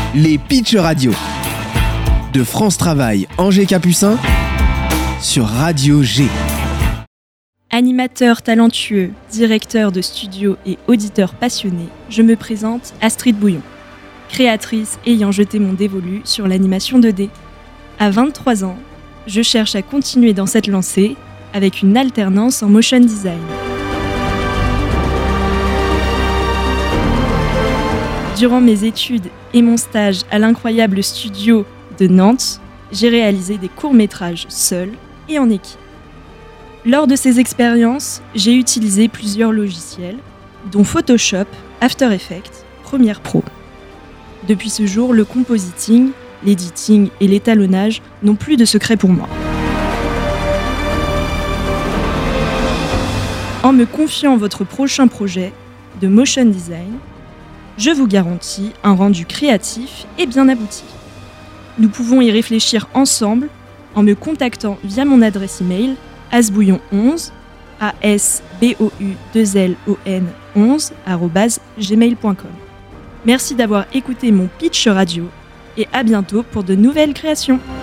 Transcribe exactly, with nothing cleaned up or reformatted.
Les Pitch Radio de France Travail Angers Capucin sur Radio G. Animateur talentueux, directeur de studio et auditeur passionné, je me présente Astrid Bouillon, créatrice ayant jeté mon dévolu sur l'animation deux D. À vingt-trois ans, je cherche à continuer dans cette lancée avec une alternance en motion design. Durant mes études et mon stage à l'incroyable studio de Nantes, j'ai réalisé des courts-métrages seul et en équipe. Lors de ces expériences, j'ai utilisé plusieurs logiciels, dont Photoshop, After Effects, Premiere Pro. Depuis ce jour, le compositing, l'editing et l'étalonnage n'ont plus de secret pour moi. En me confiant votre prochain projet de motion design, je vous garantis un rendu créatif et bien abouti. Nous pouvons y réfléchir ensemble en me contactant via mon adresse email asbouillon onze, a s b o u deux l o n onze arobase gmail point com. Merci d'avoir écouté mon pitch radio et à bientôt pour de nouvelles créations.